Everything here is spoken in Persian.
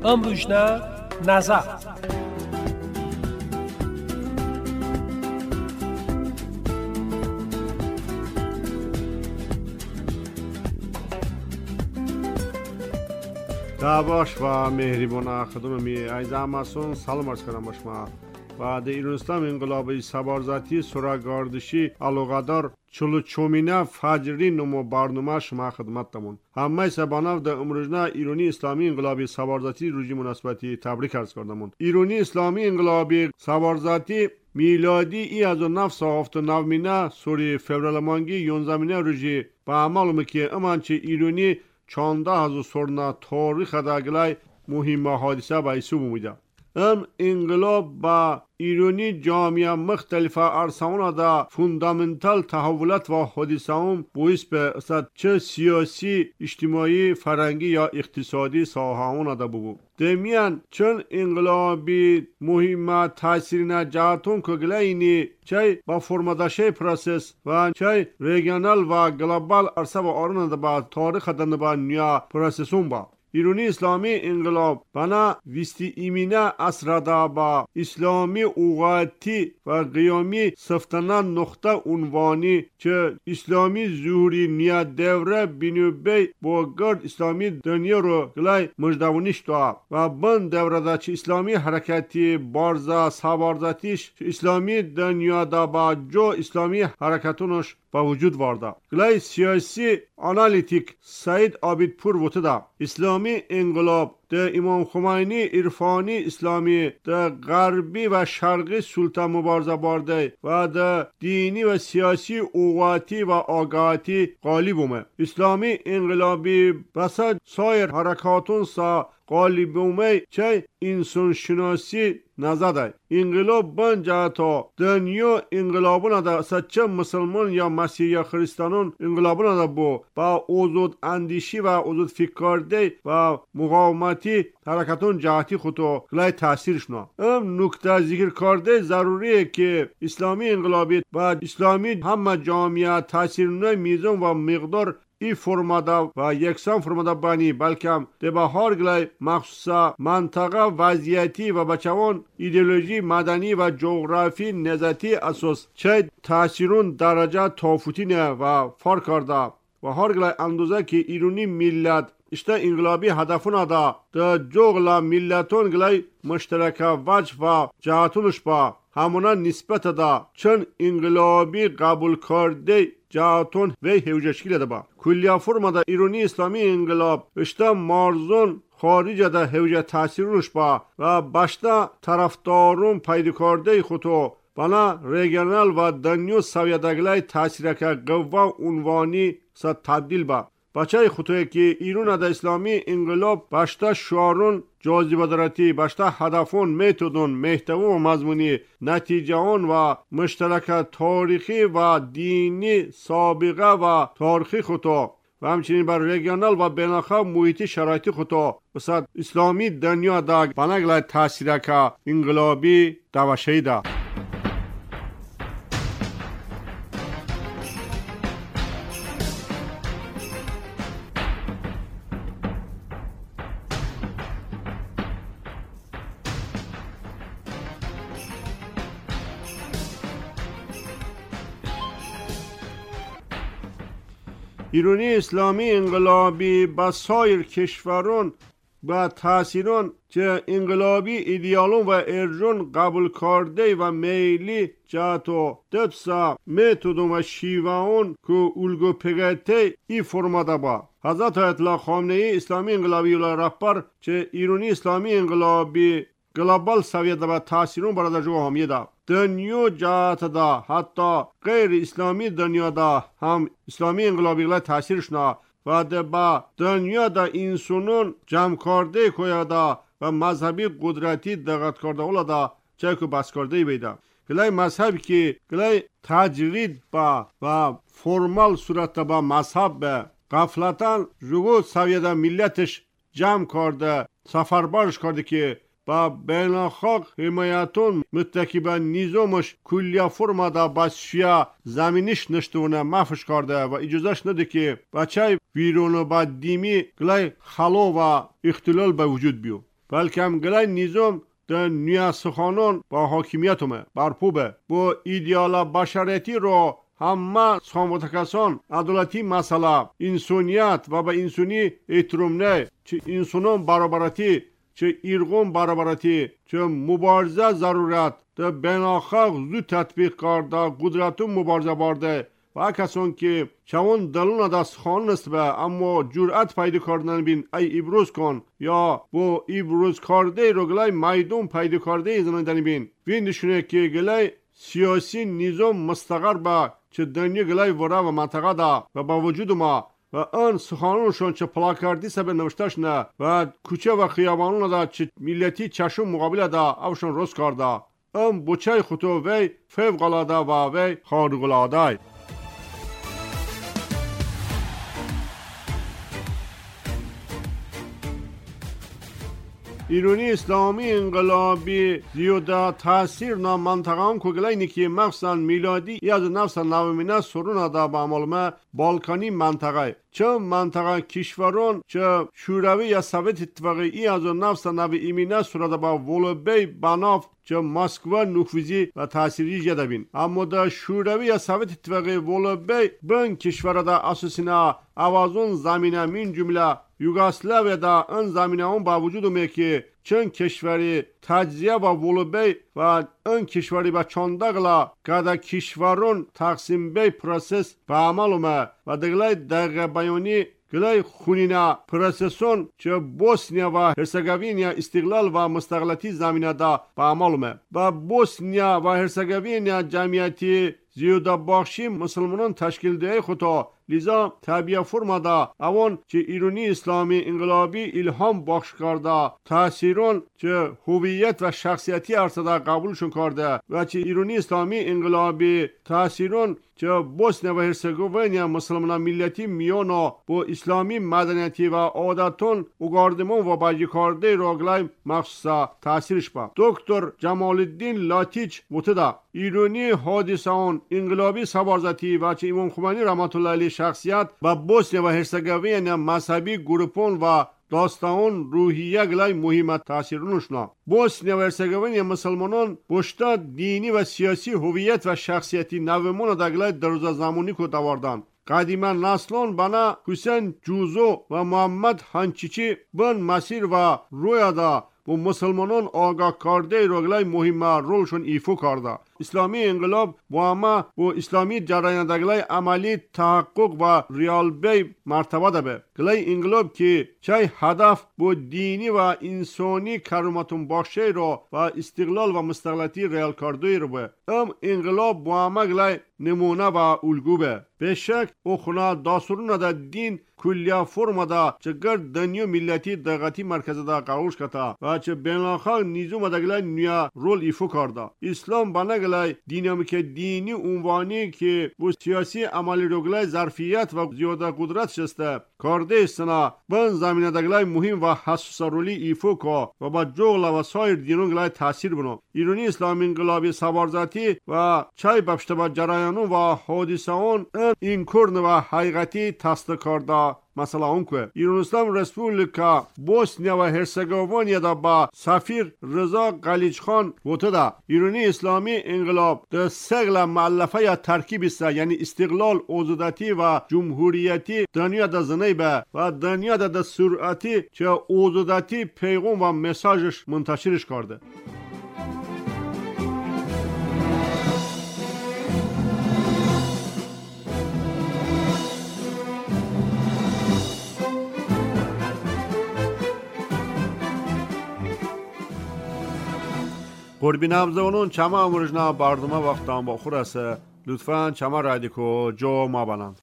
امروزنا نظر. دعواش و مهربان خدمت می ایزاماسون سلام عرض کنم با شما و در ایران اسلام انقلابی سوارذاتی سوراگاردشی علاقه‌دار چلوچومینه فجری نمو برنامه شما خدمتتمون همه سبانه در امروزنا ایرانی اسلامی انقلابی سوارذاتی روزی مناسبتی تبریک عرض کردمون. ایرانی اسلامی انقلابی سوارذاتی میلادی ای از 979 سوری فوریه مانگی 11 روزی به عمل که امانچه ایرانی 14 سورنا تاریخ داگلای مهم حادثه به ایسو بوده. انقلاب با ایرانی جامعه مختلفه ارسان دا فوندامنتال تحولات و حادثه باعث به چه سیاسی، اجتماعی، فرهنگی یا اقتصادی ساحه‌ها دا بود. دمیان چون انقلابی مهم تاثیر جهتون که گلینی چه با فرمادشه پروسس و چه ریجنال و گلوبال عرصه و آرون دا با تاریخ دن با نیا پروسسون با ایرانی اسلامی انقلاب بنا وستی ایمینه اسرادا با اسلامی اوقاتی و قیامی سفتنان نقطه عنوانی چه اسلامی ظهوری نیا دوره بینوبی با گرد اسلامی دنیا رو گلای مجدونیش دوا و بند دوره دا چه اسلامی حرکتی بارزا سوارذاتیش اسلامی دنیا دا با جو اسلامی حرکتونش با وجود وارده. گلای سیاسی آنالیتیک سعید عابدپور وطدا اسلامی انقلاب ده امام خمینی عرفانی اسلامی ده غربی و شرقی سلطان مبارزه بارده و ده دینی و سیاسی اوقاتی و آگاهی غالب اومه. اسلامی انقلابی بسد سایر حرکاتون سا غالب اومه چه انسان شناسی نزده. انقلاب بنجا تا دنیا انقلابونه ده سچه مسلمان یا مسیح یا خریستانون انقلابونه ده با اوزود اندیشی و اوزود فکرده و مقاومتی حرکتون جهتی خودو گلای تاثیرشنا. نکته ذکر کرده ضروریه که اسلامی انقلابی و اسلامی همه جامعه تاثیرنای میزان و مقدار ای فرماده و یکسان فرماده بانی بلکه ده به هر گلای مخصوصا منطقه وضعیتی و بچوان ایدئولوژی مدنی و جغرافی نزدی اساس چه تاثیرون درجه تافوتی نه و فرق کرده و هر گلای اندازه که ایرانی ملت اشته انقلابی هدفونه ده جغلا ملتون گلای مشترک وجه و جهتونش با همونا نسبت ده چون انقلابی قبول کرده جهتون و هوجشکیل ده با کلیه فرما ده ایرانی اسلامی انقلاب اشته مارزون خارج ده هوجه تاثیرونش با و باشته طرفدارون پیدا کرده خودو بنا ریجنال و دنیو سویدگلای تاثیر که قوه عنوانی سا تبدیل با بچه خودوی که ایران ده اسلامی انقلاب باشته شعارون جاذبه دارتی باشته هدفون میتودون محتوا و مضمونی نتیجهون و مشترک تاریخی و دینی سابقه و تاریخی خودو و همچنین بر ریجنال و بین‌المللی محیطی شرایطی خودو بسید اسلامی دنیا ده بناگلای تاثیر که انقلابی دوشهی ده. ایرانی اسلامی انقلابی با سایر کشورون با تاثیرون که انقلابی ایدیالون و ارجون قبول کرده و میلی جاتو دبسا میتودون و شیوهون که الگو پگته ای فرماده با حضرت آیت الله خامنه‌ای اسلامی انقلابی رهبر که ایرانی اسلامی انقلابی گلوبال سویه و تاثیرون برای جو همیه ده دنیا جهت ده حتی غیر اسلامی دنیا ده هم اسلامی انقلابی گلای تاثیرشنا و ده با دنیا ده انسانون جمع کرده کویا ده و مذهبی قدرتی دقت کرده اولا ده چه که بس کرده بیده گلای مذهبی که گلای تجرید با و فرمال صورت با مذهب به غفلتاً جگو سویه ده ملتش جمع کرده سفربارش کرده که با بین‌الملل حمایتون متکی به نظامش کلیه فرما دا بسیار زمینیش نشتونه مفش کرده و اجازهش نده که بچه ویرون و با دیمی گلای خلا و اختلال به وجود بیو. بلکه هم گلای نیزم در نیاسخانون با حاکمیتومه برپوبه با ایدیالا بشریتی رو همه ساموتکسان عدالتی مسئله انسانیت و به انسانی احترام نه چه انسانان برابرتی چه ایرغون برابرتی چه مبارزه ضرورت در بیناخاق زود تطبیق کرده قدرتون مبارزه برده و کسان که چون دلون دست خان است به اما جرأت پیدا کردن بین ای ابروز کن یا با ابروز کرده رو گلای میدون پیدا کرده زنان بین وین نشونه که گلای سیاسی نظام مستقر به چه دنیا گلای وره و منطقه دا و با وجود ما و آن سخانونشون چه پلاکاردی سبب نوشتش نه و کوچه و خیابانون دا چه ملتی چشم مقابل دا اوشون روز کرده بچه خطو وی فوق‌العاده و وی خارق‌العاده. ایرانی اسلامی انقلابی زیاده تاثیر نا منطقه کگلای که مخصوصا میلادی 1990 سرون دا با عملمه بالکانی منطقه چه منطقه کشوران چه شوروی یا سویت اتفاقی 1990 سرون با ولوبی بناف چه مسکو نفوذی و تاثیری جدا بین اما دا شوروی یا سویت اتفاقی ولوبی بین کشور دا اساسینا اوازون زمینه من جمله یوگاسلاویا دا ان زمینه اون با وجود اومه که چند کشوری تجزیه و ولوبی و ان کشوری با چاندگلا که دا کشورون تقسیم بی پروسس به عمل اومه و دگلای دقیقه بیانی گلای خونینا پروسسون چه بوسنیا و هرسگوینیا استقلال و مستقلاتی زمینه دا به عمل اومه و بوسنیا و هرسگوینیا جمعیتی زیاده بخشی مسلمانان تشکیل ده خطا لذا طبیعه فرماده اوان چه ایرانی اسلامی انقلابی الهام بخش کرده تاثیرون چه هویت و شخصیتی ارتدا قبولشون کرده و چه ایرانی اسلامی انقلابی تاثیرون چه بوسنیا و هرسگوینیا مسلمان ملتی میانو با اسلامی مدنیتی و عادتون اگاردمون و باجی کرده راگلای مخصوصا تاثیرش با دکتر جمال الدین لاتیچ متدا ایرانی حادثان انقلابی سبارزتی و چه امام خمینی رحمت الله علیه شخصیت و بوسنیا و هرسگوینیا مذهبی گروپون و داستان روحیه گلای مهمت تاثیرونشنا بوسنیا و هرسگوینیا مسلمانان بشتا دینی و سیاسی هویت و شخصیتی نومون دگلای دروزه زمانی کو داوردن قدیما نسلان بنا حسین جوزو و محمد هنچیچی بن مسیر و رویادا و مسلمانان آگاه کرده روگلای مهم رولشون ایفو کرده اسلامی انقلاب با همه و اسلامی جرایندگلای عملی تحقق و ریال بی مرتبه ده به گلای انقلاب که چای هدف با دینی و انسانی کرامتون باشه رو و استقلال و مستقلاتی ریال کرده رو به انقلاب با همه گلای نمونه و الگو به بشک او خونه داسرون ده دین کلیا فرما ده چه گرد دنیا ملتی دقیقی مرکز ده قاوش کتا و چه بیناخواه نیزوم ده گلای نیا رول ایفو کرده اسلام بنا گلای دینامیک دینی عنوانی که bu siyasi amali roglay zarfiyat ve ziyada kudret şeste kardeşsina ben zaminadaglay muhim ve hassasa roli ifo ko ve ba jogla ve sair dinonglay tasir bunu İroni İslami İnqilabı sabarzati ve çay babşta ba jarayanun ve hadisaon in kurn ve haqiqati tasdiq karda مثلا اون که ایران اسلام رسپوبلیکا بوسنیا و هرسگوینیا دا با سفیر رضا قلیچخان وتدا ایرانی اسلامی انقلاب ده سگل مؤلفه یا ترکیب است یعنی استقلال آزادی و جمهوریتی دنیا دا زنیبه و دنیا دا سرعتی چه آزادی پیغام و مساجش منتشرش کرده قربی نبزونون چما امروزنا برنامه وقتان با خورسه لطفاً چما رادیکو جو ما بنام